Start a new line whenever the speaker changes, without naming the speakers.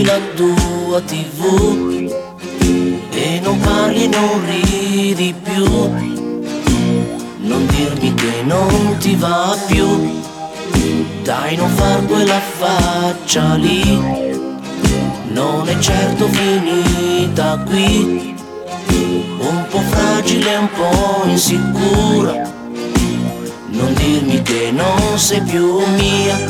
la tua TV e non parli e non ridi più. Non dirmi che non ti va più, dai, non far quella faccia lì, non è certo finita qui. Un po' fragile, un po' insicura, non dirmi che non sei più mia.